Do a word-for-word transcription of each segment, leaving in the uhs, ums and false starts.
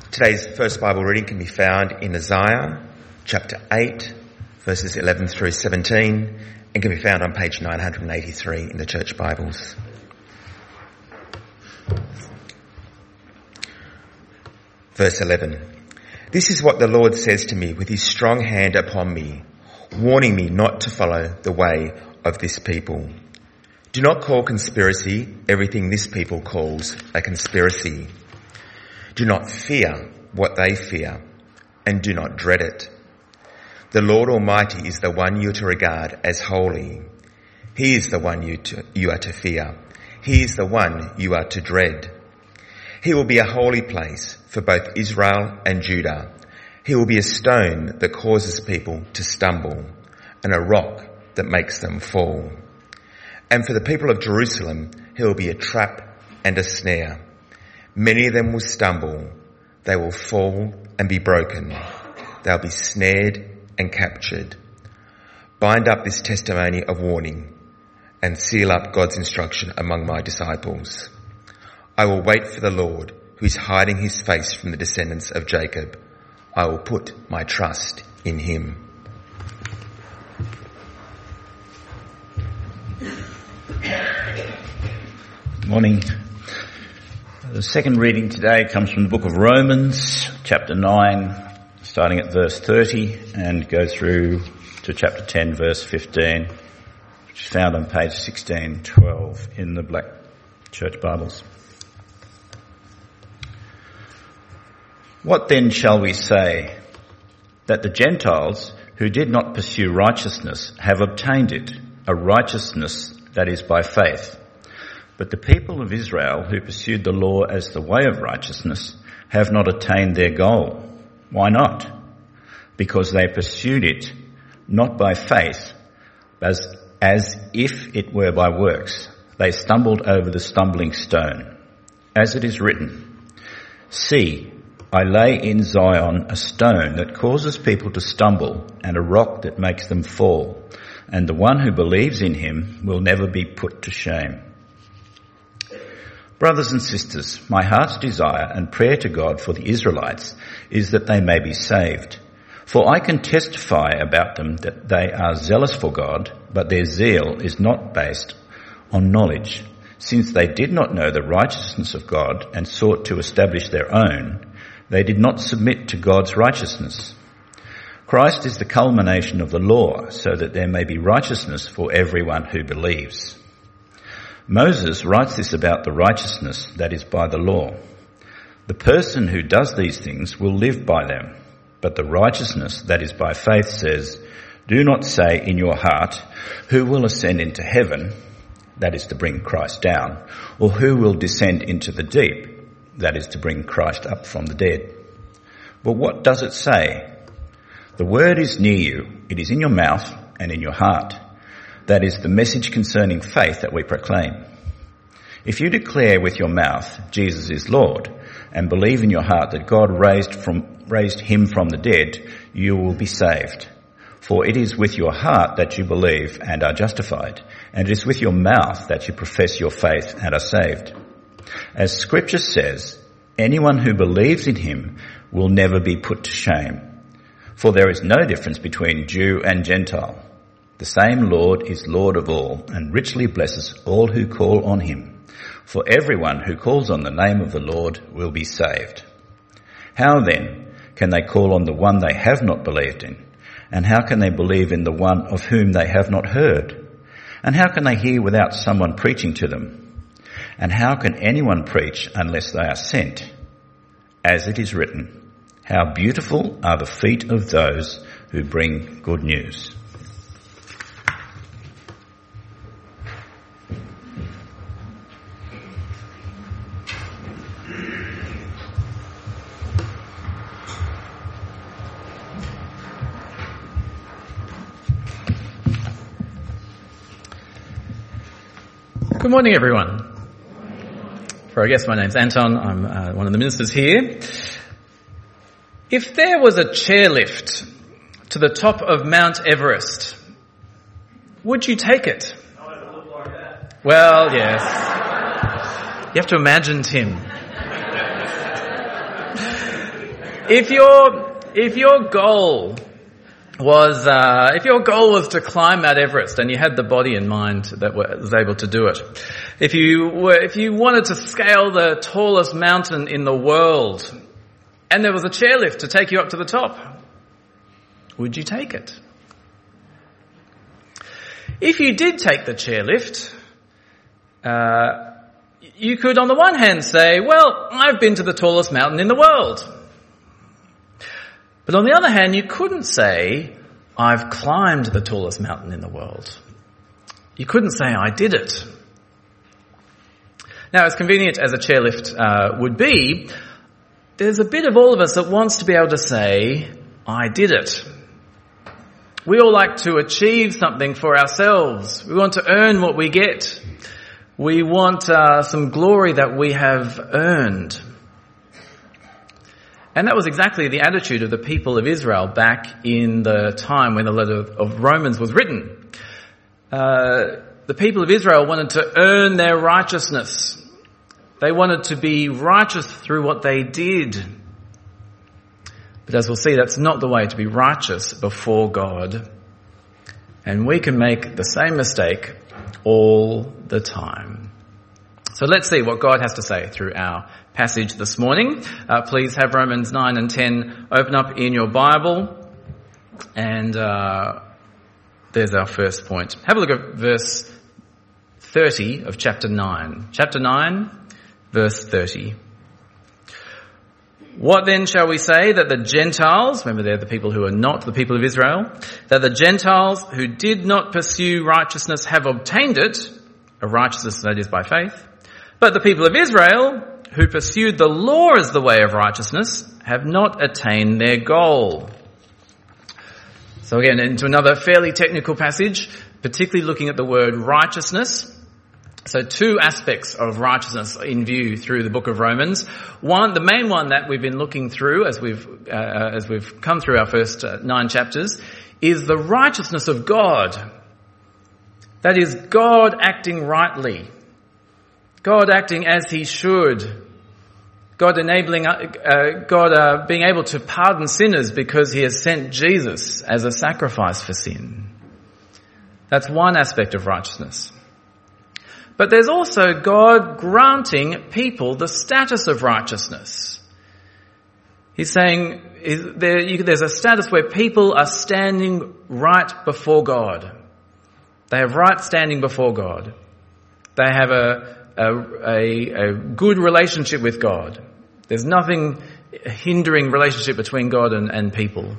Today's first Bible reading can be found in Isaiah chapter eight, verses eleven through seventeen, and can be found on page nine hundred eighty-three in the Church Bibles. Verse eleven. This is what the Lord says to me with his strong hand upon me, warning me not to follow the way of this people. Do not call conspiracy everything this people calls a conspiracy. Do not fear what they fear, and do not dread it. The Lord Almighty is the one you are to regard as holy. He is the one you, to, you are to fear. He is the one you are to dread. He will be a holy place for both Israel and Judah. He will be a stone that causes people to stumble, and a rock that makes them fall. And for the people of Jerusalem, he will be a trap and a snare. Many of them will stumble. They will fall and be broken. They'll be snared and captured. Bind up this testimony of warning and seal up God's instruction among my disciples. I will wait for the Lord, who is hiding his face from the descendants of Jacob. I will put my trust in him. Good morning. The second reading today comes from the book of Romans, chapter nine, starting at verse thirty, and goes through to chapter ten, verse fifteen, which is found on page sixteen twelve in the Black Church Bibles. What then shall we say? That the Gentiles who did not pursue righteousness have obtained it, a righteousness that is by faith. But the people of Israel who pursued the law as the way of righteousness have not attained their goal. Why not? Because they pursued it not by faith, as, as if it were by works. They stumbled over the stumbling stone. As it is written, See, I lay in Zion a stone that causes people to stumble and a rock that makes them fall, and the one who believes in him will never be put to shame. Brothers and sisters, my heart's desire and prayer to God for the Israelites is that they may be saved. For I can testify about them that they are zealous for God, but their zeal is not based on knowledge. Since they did not know the righteousness of God and sought to establish their own, they did not submit to God's righteousness. Christ is the culmination of the law, so that there may be righteousness for everyone who believes. Moses writes this about the righteousness that is by the law. The person who does these things will live by them, but the righteousness that is by faith says, Do not say in your heart, who will ascend into heaven, that is to bring Christ down, or who will descend into the deep, that is to bring Christ up from the dead. But what does it say? The word is near you, it is in your mouth and in your heart. That is the message concerning faith that we proclaim. If you declare with your mouth, Jesus is Lord, and believe in your heart that God raised from, raised him from the dead, you will be saved. For it is with your heart that you believe and are justified, and it is with your mouth that you profess your faith and are saved. As Scripture says, anyone who believes in him will never be put to shame. For there is no difference between Jew and Gentile. The same Lord is Lord of all and richly blesses all who call on him. For everyone who calls on the name of the Lord will be saved. How then can they call on the one they have not believed in? And how can they believe in the one of whom they have not heard? And how can they hear without someone preaching to them? And how can anyone preach unless they are sent? As it is written, How beautiful are the feet of those who bring good news. Good morning, everyone. For I guess my name's Anton. I'm uh, one of the ministers here. If there was a chairlift to the top of Mount Everest, would you take it? Oh, it look like that. Well, yes. You have to imagine Tim. If your, if your goal was, uh, if your goal was to climb Mount Everest and you had the body and mind that was able to do it, if you were, if you wanted to scale the tallest mountain in the world and there was a chairlift to take you up to the top, would you take it? If you did take the chairlift, uh, you could on the one hand say, well, I've been to the tallest mountain in the world. But on the other hand, you couldn't say, I've climbed the tallest mountain in the world. You couldn't say, I did it. Now, as convenient as a chairlift uh, would be, there's a bit of all of us that wants to be able to say, I did it. We all like to achieve something for ourselves. We want to earn what we get. We want uh, some glory that we have earned. And that was exactly the attitude of the people of Israel back in the time when the letter of Romans was written. Uh, the people of Israel wanted to earn their righteousness. They wanted to be righteous through what they did. But as we'll see, that's not the way to be righteous before God. And we can make the same mistake all the time. So let's see what God has to say through our passage this morning. Uh, please have Romans nine and ten open up in your Bible. And uh, there's our first point. Have a look at verse thirty of chapter nine. Chapter nine, verse thirty. What then shall we say that the Gentiles, remember they're the people who are not the people of Israel, that the Gentiles who did not pursue righteousness have obtained it, a righteousness that is by faith, but the people of Israel who pursued the law as the way of righteousness have not attained their goal. So again, into another fairly technical passage, particularly looking at the word righteousness. So two aspects of righteousness in view through the book of Romans. One, the main one that we've been looking through as we've, uh, as we've come through our first uh, nine chapters is the righteousness of God. That is God acting rightly. God acting as he should. God enabling, uh, God uh, being able to pardon sinners because he has sent Jesus as a sacrifice for sin. That's one aspect of righteousness. But there's also God granting people the status of righteousness. He's saying is there, you, there's a status where people are standing right before God. They have right standing before God. They have a A, a, a good relationship with God. There's nothing hindering relationship between God and, and people.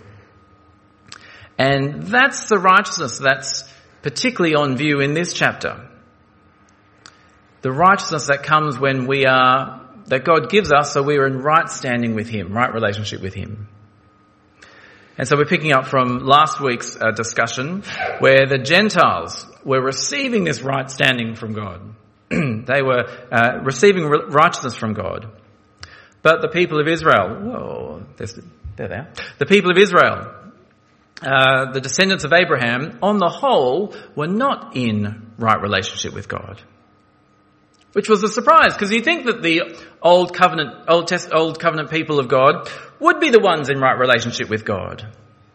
And that's the righteousness that's particularly on view in this chapter. The righteousness that comes when we are, that God gives us so we are in right standing with him, right relationship with him. And so we're picking up from last week's uh, discussion where the Gentiles were receiving this right standing from God. They were uh, receiving righteousness from God. But the people of Israel, whoa, there's, there they are. The people of Israel, uh, the descendants of Abraham, on the whole, were not in right relationship with God. Which was a surprise, because you think that the old covenant, old test, old covenant people of God would be the ones in right relationship with God.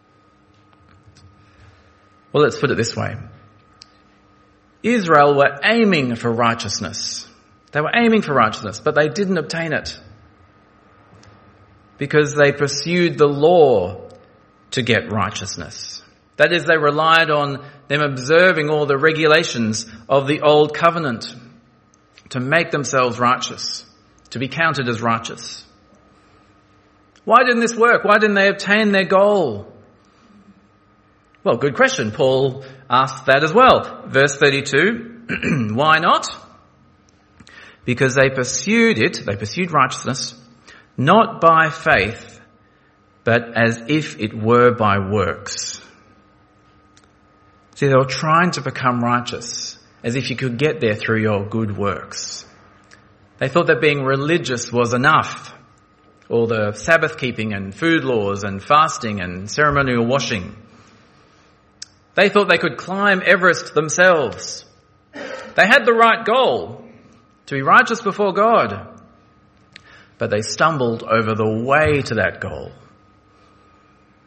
Well, let's put it this way. Israel were aiming for righteousness. They were aiming for righteousness, but they didn't obtain it because they pursued the law to get righteousness. That is, they relied on them observing all the regulations of the old covenant to make themselves righteous, to be counted as righteous. Why didn't this work? Why didn't they obtain their goal? Well, good question. Paul asks that as well. Verse thirty-two, why not? Because they pursued it, they pursued righteousness, not by faith, but as if it were by works. See, they were trying to become righteous, as if you could get there through your good works. They thought that being religious was enough. All the Sabbath keeping and food laws and fasting and ceremonial washing. They thought they could climb Everest themselves. They had the right goal, to be righteous before God. But they stumbled over the way to that goal.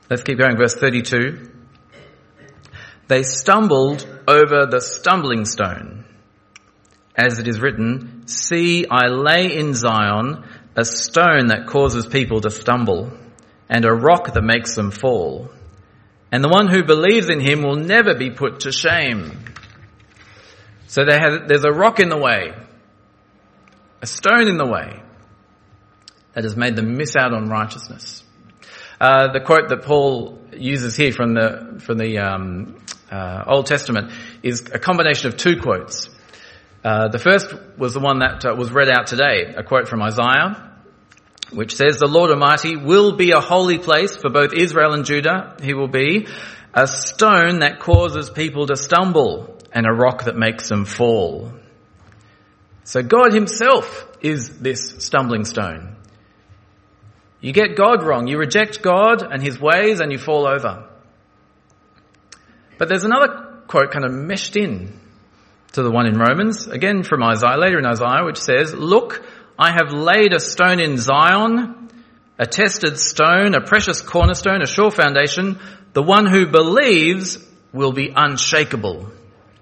Let's keep going, verse thirty-two. They stumbled over the stumbling stone. As it is written, see, I lay in Zion a stone that causes people to stumble, and a rock that makes them fall. And the one who believes in him will never be put to shame. So they have, there's a rock in the way, a stone in the way, that has made them miss out on righteousness. Uh, the quote that Paul uses here from the from the um, uh, Old Testament is a combination of two quotes. Uh, the first was the one that uh, was read out today, a quote from Isaiah, which says, the Lord Almighty will be a holy place for both Israel and Judah. He will be a stone that causes people to stumble and a rock that makes them fall. So God himself is this stumbling stone. You get God wrong, you reject God and his ways, and you fall over. But there's another quote kind of meshed in to the one in Romans, again from Isaiah, later in Isaiah, which says, look, I have laid a stone in Zion, a tested stone, a precious cornerstone, a sure foundation. The one who believes will be unshakable.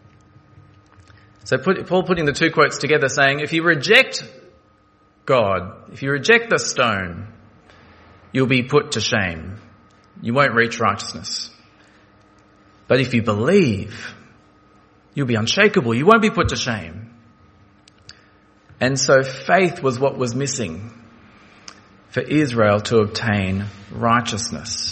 So put, Paul putting the two quotes together saying, if you reject God, if you reject the stone, you'll be put to shame. You won't reach righteousness. But if you believe, you'll be unshakable. You won't be put to shame. And so faith was what was missing for Israel to obtain righteousness.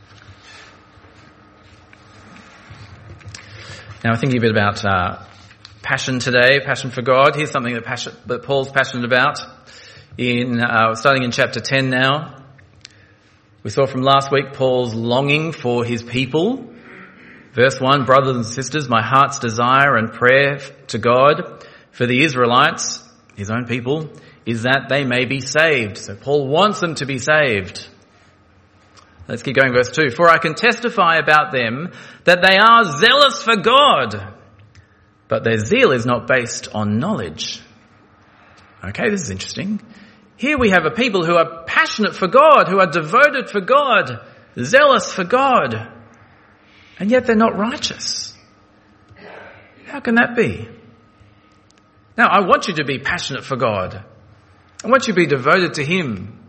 Now, I'm thinking a bit about uh, passion today, passion for God. Here's something that, passion, that Paul's passionate about. In uh, starting in chapter ten now. We saw from last week Paul's longing for his people. Verse one, brothers and sisters, my heart's desire and prayer to God for the Israelites, his own people, is that they may be saved. So Paul wants them to be saved. Let's keep going, verse two. For I can testify about them that they are zealous for God, but their zeal is not based on knowledge. Okay, this is interesting. Here we have a people who are passionate for God, who are devoted for God, zealous for God, and yet they're not righteous. How can that be? Now, I want you to be passionate for God. I want you to be devoted to him.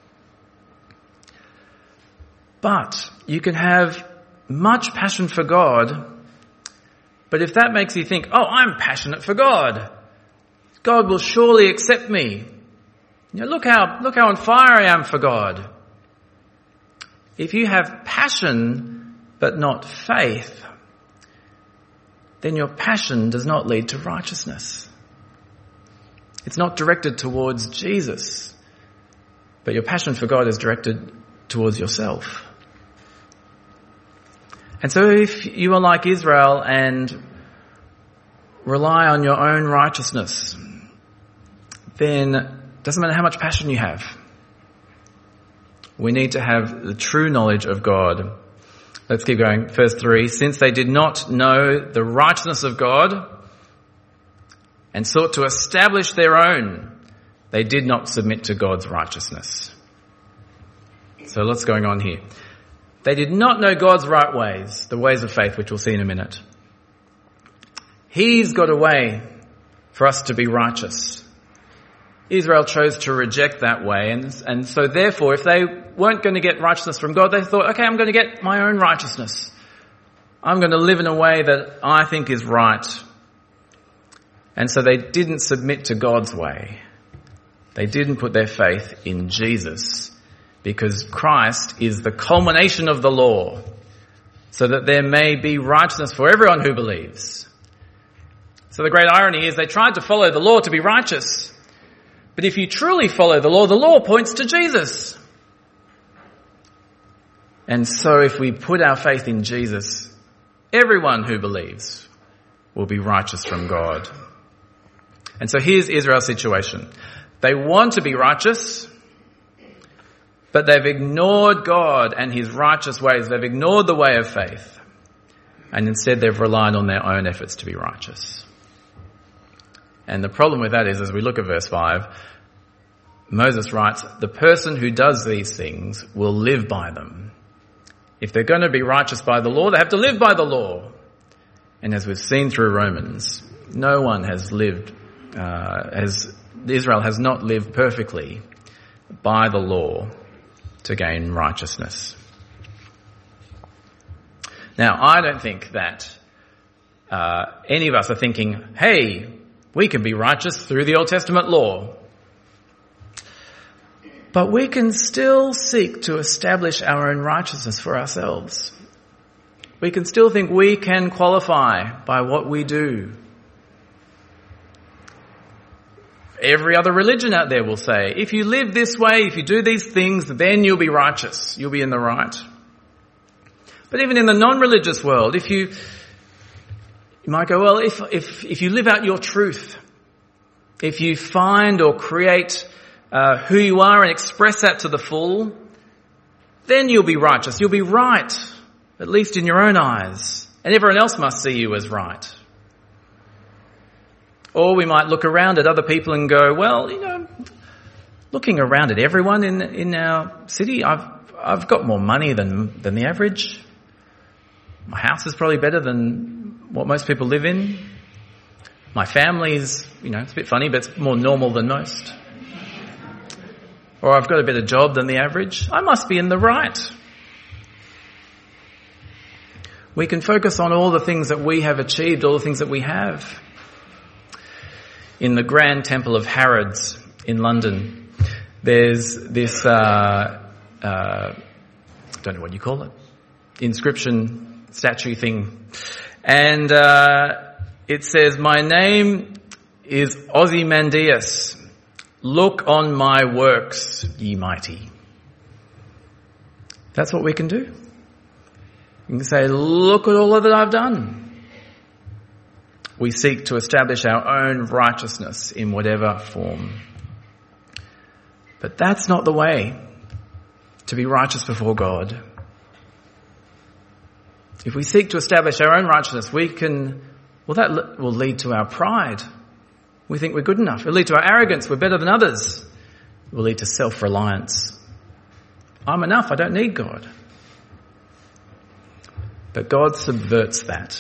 But you can have much passion for God, but if that makes you think, oh, I'm passionate for God, God will surely accept me. You know, look how, look how on fire I am for God. If you have passion but not faith, then your passion does not lead to righteousness. It's not directed towards Jesus, but your passion for God is directed towards yourself. And so if you are like Israel and rely on your own righteousness, then doesn't matter how much passion you have. We need to have the true knowledge of God. Let's keep going. Verse three. Since they did not know the righteousness of God and sought to establish their own, they did not submit to God's righteousness. So what's going on here? They did not know God's right ways, the ways of faith, which we'll see in a minute. He's got a way for us to be righteous. Israel chose to reject that way, and, and so therefore, if they weren't going to get righteousness from God, they thought, okay, I'm going to get my own righteousness. I'm going to live in a way that I think is right. And so they didn't submit to God's way. They didn't put their faith in Jesus, because Christ is the culmination of the law, so that there may be righteousness for everyone who believes. So the great irony is they tried to follow the law to be righteous. But if you truly follow the law, the law points to Jesus. And so if we put our faith in Jesus, everyone who believes will be righteous from God. And so here's Israel's situation. They want to be righteous, but they've ignored God and his righteous ways. They've ignored the way of faith. And instead they've relied on their own efforts to be righteous. And the problem with that is, as we look at verse five, Moses writes, the person who does these things will live by them. If they're going to be righteous by the law, they have to live by the law. And as we've seen through Romans, no one has lived, uh, has, Israel has not lived perfectly by the law to gain righteousness. Now, I don't think that uh, any of us are thinking, hey, we can be righteous through the Old Testament law. But we can still seek to establish our own righteousness for ourselves. We can still think we can qualify by what we do. Every other religion out there will say, if you live this way, if you do these things, then you'll be righteous. You'll be in the right. But even in the non-religious world, if you, you might go, well, if, if, if you live out your truth, if you find or create uh, who you are and express that to the full, then you'll be righteous. You'll be right, at least in your own eyes. And everyone else must see you as right. Or we might look around at other people and go, well, you know, looking around at everyone in in our city, I've I've got more money than than the average. My house is probably better than what most people live in. My family's, you know, it's a bit funny, but it's more normal than most. Or I've got a better job than the average. I must be in the right. We can focus on all the things that we have achieved, all the things that we have. In the Grand Temple of Harrods in London, there's this, uh, uh, I don't know what you call it, inscription, statue thing. And uh, it says, my name is Ozymandias. Look on my works, ye mighty. That's what we can do. You can say, look at all that I've done. We seek to establish our own righteousness in whatever form. But that's not the way to be righteous before God. If we seek to establish our own righteousness, we can, well, that will lead to our pride. We think we're good enough. It will lead to our arrogance. We're better than others. It will lead to self-reliance. I'm enough. I don't need God. But God subverts that.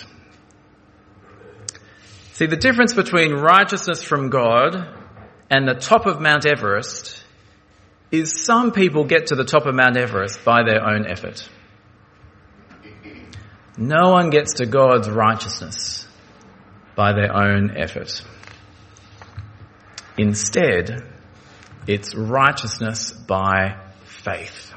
See, the difference between righteousness from God and the top of Mount Everest is some people get to the top of Mount Everest by their own effort. No one gets to God's righteousness by their own effort. Instead, it's righteousness by faith.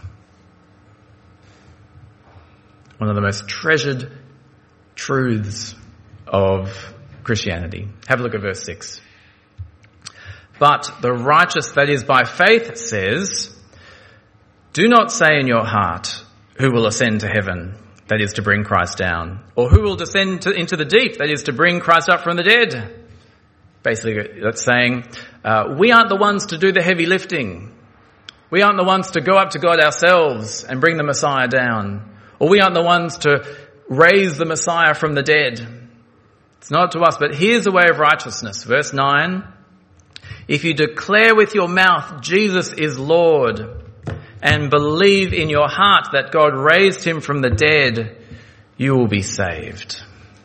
One of the most treasured truths of Christianity. Have a look at verse six. But the righteous that is by faith says, do not say in your heart, who will ascend to heaven, that is to bring Christ down, or who will descend to, into the deep, that is to bring Christ up from the dead. Basically, that's saying, uh, we aren't the ones to do the heavy lifting. We aren't the ones to go up to God ourselves and bring the Messiah down. Or we aren't the ones to raise the Messiah from the dead. It's not to us, but here's the way of righteousness. Verse nine, if you declare with your mouth Jesus is Lord and believe in your heart that God raised him from the dead, you will be saved.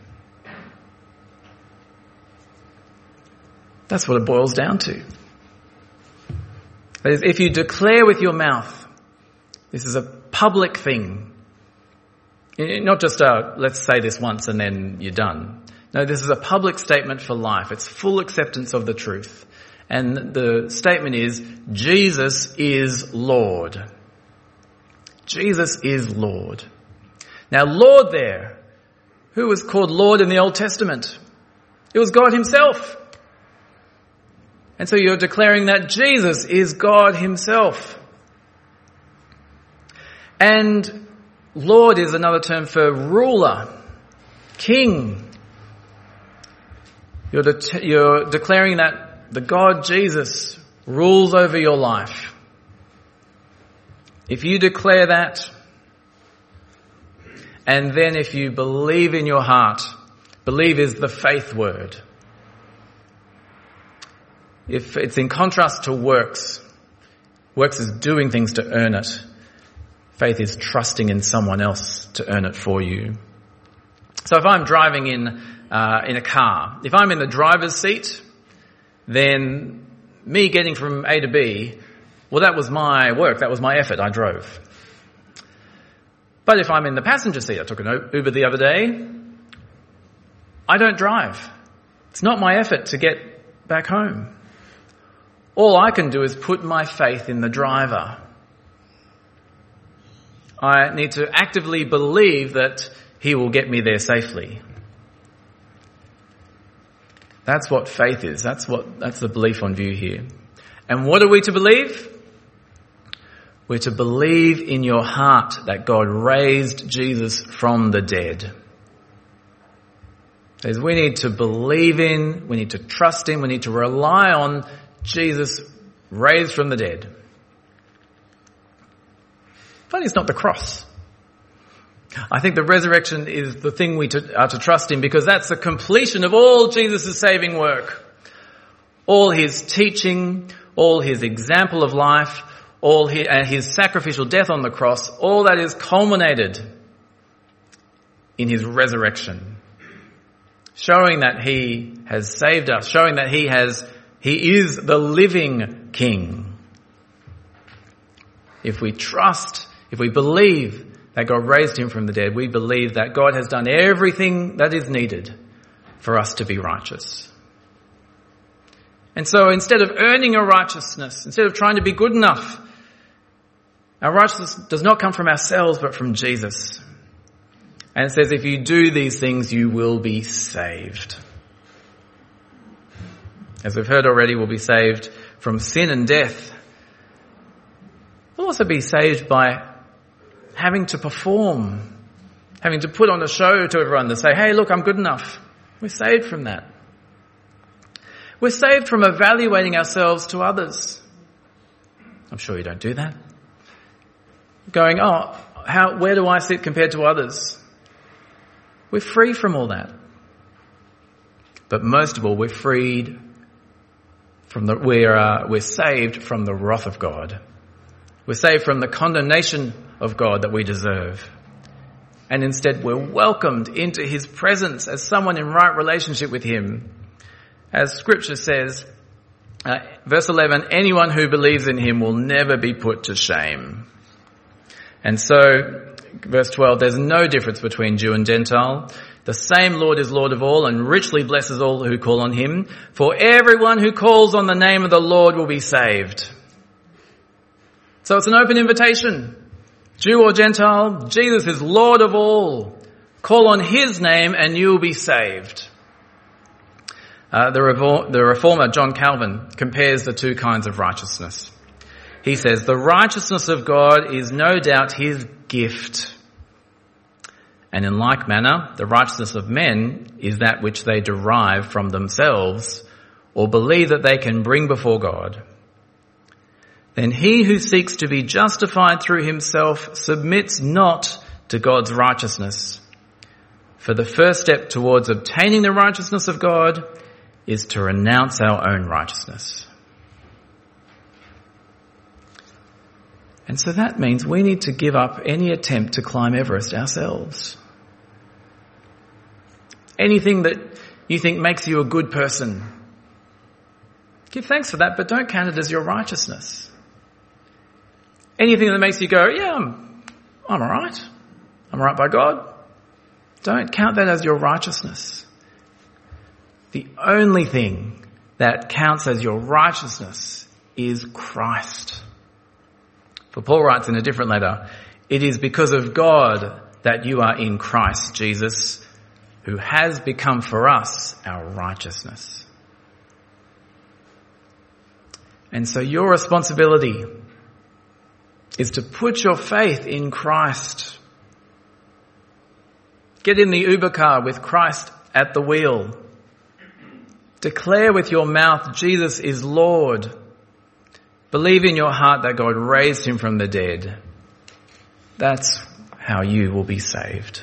That's what it boils down to. That is, if you declare with your mouth, this is a public thing. Not just a, let's say this once and then you're done. No, this is a public statement for life. It's full acceptance of the truth. And the statement is, Jesus is Lord. Jesus is Lord. Now, Lord there, who was called Lord in the Old Testament? It was God himself. And so you're declaring that Jesus is God himself. And Lord is another term for ruler, king. You're, de- you're declaring that the God Jesus rules over your life. If you declare that, and then if you believe in your heart, believe is the faith word. If it's in contrast to works, works is doing things to earn it. Faith is trusting in someone else to earn it for you. So if I'm driving in uh, in a car, if I'm in the driver's seat, then me getting from A to B, well, that was my work, that was my effort, I drove. But if I'm in the passenger seat, I took an Uber the other day, I don't drive. It's not my effort to get back home. All I can do is put my faith in the driver. I need to actively believe that he will get me there safely. That's what faith is. That's what, that's the belief on view here. And what are we to believe? We're to believe in your heart that God raised Jesus from the dead. Says we need to believe in, we need to trust in, we need to rely on Jesus raised from the dead. But it's not the cross. I think the resurrection is the thing we to, are to trust in, because that's the completion of all Jesus' saving work. All his teaching, all his example of life, all his, uh, his sacrificial death on the cross, all that is culminated in his resurrection. Showing that he has saved us, showing that he has, he is the living King. If we trust, if we believe that God raised him from the dead, we believe that God has done everything that is needed for us to be righteous. And so instead of earning a righteousness, instead of trying to be good enough, our righteousness does not come from ourselves but from Jesus. And it says if you do these things, you will be saved. As we've heard already, we'll be saved from sin and death. We'll also be saved by having to perform, having to put on a show to everyone to say, hey, look, I'm good enough. We're saved from that. We're saved from evaluating ourselves to others. I'm sure you don't do that. Going, oh, how, where do I sit compared to others? We're free from all that. But most of all, we're freed from the, we're, uh, we're saved from the wrath of God. We're saved from the condemnation of God that we deserve. And instead we're welcomed into his presence as someone in right relationship with him. As scripture says, uh, verse eleven, anyone who believes in him will never be put to shame. And so, verse twelve, there's no difference between Jew and Gentile. The same Lord is Lord of all and richly blesses all who call on him. For everyone who calls on the name of the Lord will be saved. So it's an open invitation. Jew or Gentile, Jesus is Lord of all. Call on his name and you will be saved. Uh, the, Revol- the reformer John Calvin compares the two kinds of righteousness. He says, the righteousness of God is no doubt his gift. And in like manner, the righteousness of men is that which they derive from themselves or believe that they can bring before God. Then he who seeks to be justified through himself submits not to God's righteousness. For the first step towards obtaining the righteousness of God is to renounce our own righteousness. And so that means we need to give up any attempt to climb Everest ourselves. Anything that you think makes you a good person, give thanks for that, but don't count it as your righteousness. Anything that makes you go, yeah, I'm, I'm all right. I'm all right by God. Don't count that as your righteousness. The only thing that counts as your righteousness is Christ. For Paul writes in a different letter, it is because of God that you are in Christ Jesus, who has become for us our righteousness. And so your responsibility is to put your faith in Christ. Get in the Uber car with Christ at the wheel. Declare with your mouth, Jesus is Lord. Believe in your heart that God raised him from the dead. That's how you will be saved.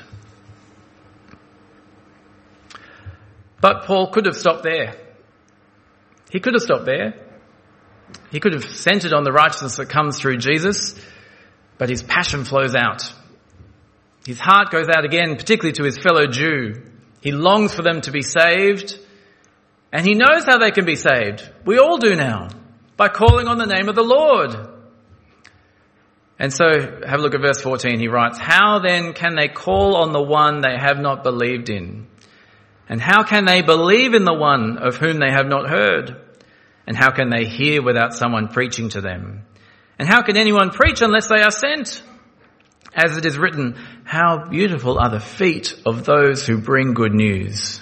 But Paul could have stopped there. He could have stopped there. He could have centered on the righteousness that comes through Jesus. but his passion flows out. His heart goes out again, particularly to his fellow Jew. He longs for them to be saved, and he knows how they can be saved. We all do now, by calling on the name of the Lord. And so, have a look at verse fourteen. He writes, "How then can they call on the one they have not believed in? And how can they believe in the one of whom they have not heard? And how can they hear without someone preaching to them? And how can anyone preach unless they are sent? As it is written, how beautiful are the feet of those who bring good news."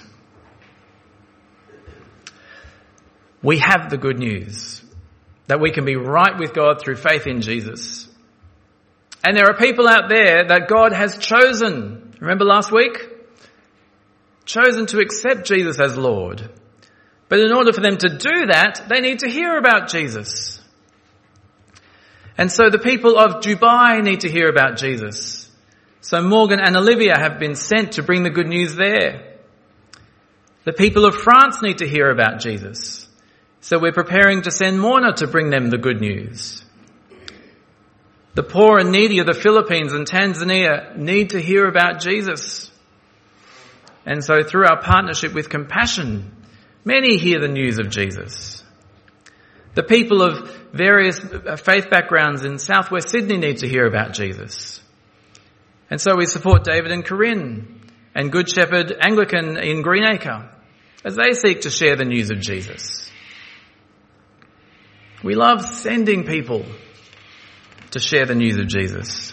We have the good news that we can be right with God through faith in Jesus. And there are people out there that God has chosen. Remember last week? Chosen to accept Jesus as Lord. But in order for them to do that, they need to hear about Jesus. And so the people of Dubai need to hear about Jesus. So Morgan and Olivia have been sent to bring the good news there. The people of France need to hear about Jesus. So we're preparing to send Morna to bring them the good news. The poor and needy of the Philippines and Tanzania need to hear about Jesus. And so through our partnership with Compassion, many hear the news of Jesus. The people of various faith backgrounds in southwest Sydney need to hear about Jesus. And so we support David and Corinne and Good Shepherd Anglican in Greenacre as they seek to share the news of Jesus. We love sending people to share the news of Jesus.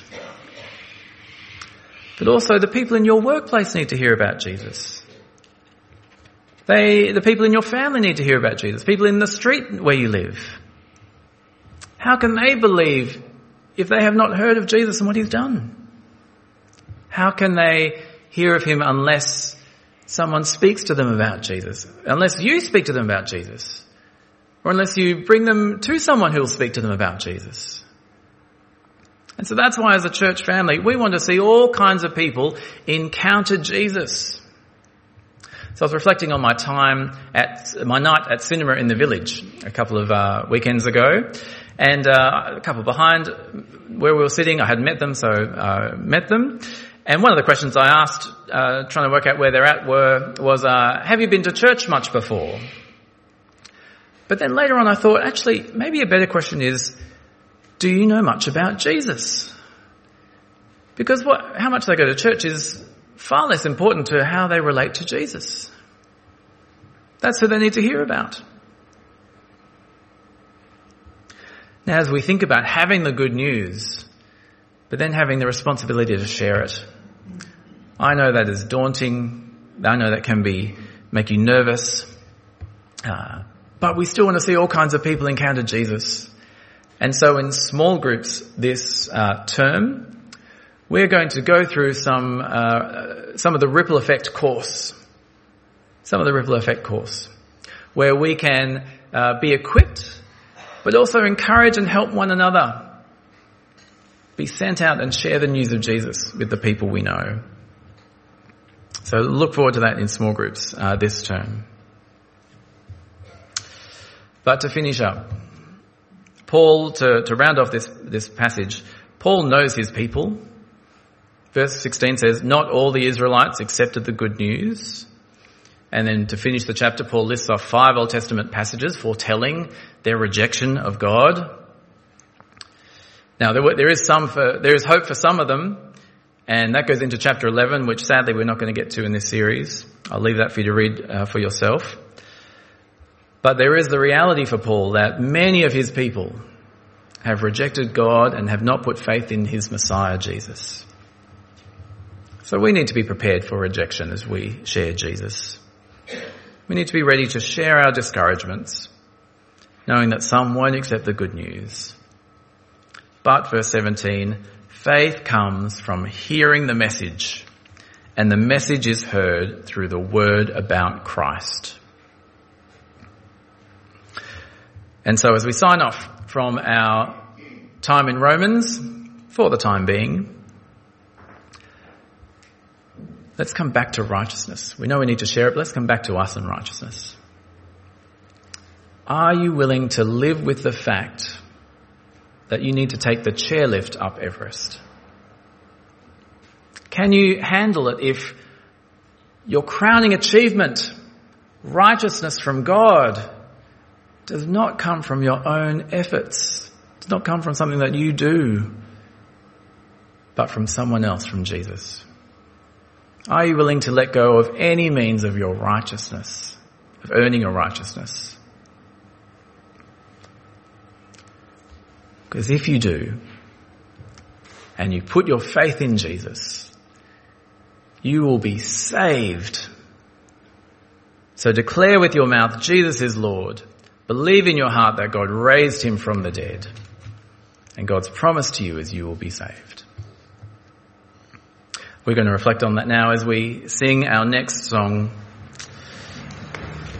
But also the people in your workplace need to hear about Jesus. They, the people in your family need to hear about Jesus. People in the street where you live. How can they believe if they have not heard of Jesus and what he's done? How can they hear of him unless someone speaks to them about Jesus? Unless you speak to them about Jesus? Or unless you bring them to someone who will speak to them about Jesus? And so that's why as a church family, we want to see all kinds of people encounter Jesus. So I was reflecting on my time at my night at cinema in the village a couple of uh, weekends ago, and uh, a couple behind where we were sitting, I had met them, so uh, met them. And one of the questions I asked, uh, trying to work out where they're at, were was, uh, "Have you been to church much before?" But then later on, I thought, actually, maybe a better question is, do you know much about Jesus? Because what, how much they go to church is far less important to how they relate to Jesus. That's who they need to hear about. Now, as we think about having the good news, but then having the responsibility to share it, I know that is daunting. I know that can be make you nervous. Uh, but we still want to see all kinds of people encounter Jesus. And so in small groups this uh, term, we're going to go through some uh, some of the ripple effect course. Some of the ripple effect course, where we can uh, be equipped, but also encourage and help one another. Be sent out and share the news of Jesus with the people we know. So look forward to that in small groups uh, this term. But to finish up, Paul, to, to round off this, this passage, Paul knows his people. Verse sixteen says, not all the Israelites accepted the good news. And then to finish the chapter, Paul lists off five Old Testament passages foretelling their rejection of God. Now, there, there is some for, there is hope for some of them, and that goes into chapter eleven, which sadly we're not going to get to in this series. I'll leave that for you to read uh, for yourself. But there is the reality for Paul that many of his people have rejected God and have not put faith in his Messiah, Jesus. So we need to be prepared for rejection as we share Jesus. We need to be ready to share our discouragements, knowing that some won't accept the good news. But, verse seventeen, faith comes from hearing the message, and the message is heard through the word about Christ. And so as we sign off from our time in Romans, for the time being, let's come back to righteousness. We know we need to share it, but let's come back to us and righteousness. Are you willing to live with the fact that you need to take the chairlift up Everest? Can you handle it if your crowning achievement, righteousness from God, does not come from your own efforts, does not come from something that you do, but from someone else, from Jesus? Are you willing to let go of any means of your righteousness, of earning your righteousness? Because if you do, and you put your faith in Jesus, you will be saved. So declare with your mouth, Jesus is Lord. Believe in your heart that God raised him from the dead. And God's promise to you is you will be saved. We're going to reflect on that now as we sing our next song,